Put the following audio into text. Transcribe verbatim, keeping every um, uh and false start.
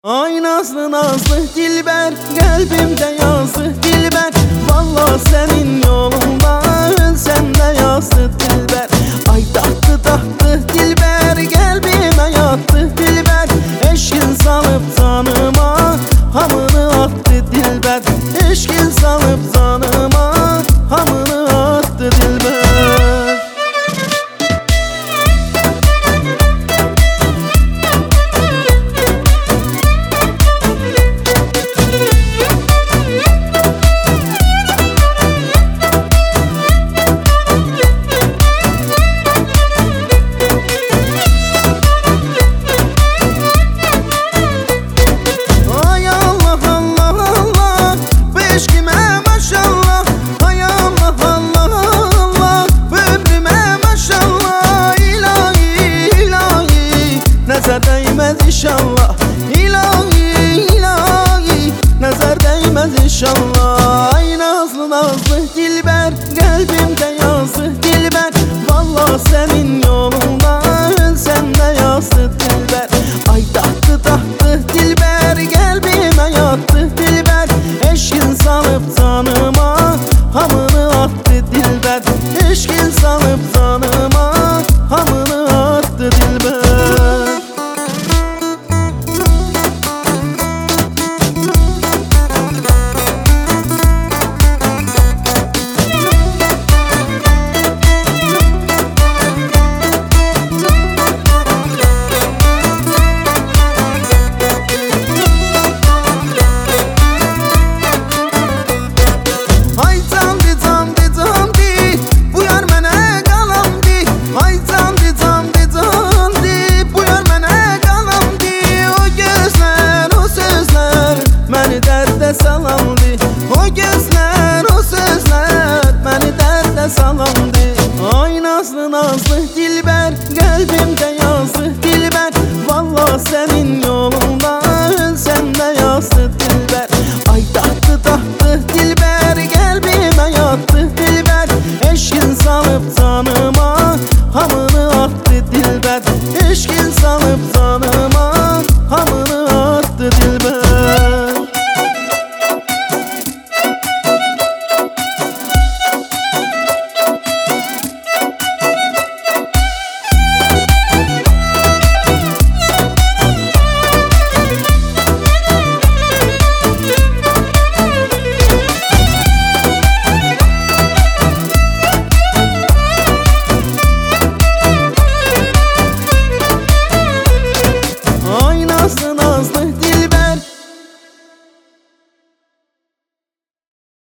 Ay nazlı nazlı dilber, kalbimde yazdı dilber. Vallahi senin yolunda ölsem de yazdı dilber. Ay tahtı tahtı dilber, kalbime yattı dilber. Eşkin salıp canıma hamını attı dilber. Eşkin salıp canıma hamını attı dilber. Nazar değmez inşallah, ilahi ilahi, nazar değmez inşallah. Ay nazlı nazlı dilber, kalbimde yazdı dilber. Vallahi senin yolunda ölsem de yazdı dilber. Ay tahtı tahtı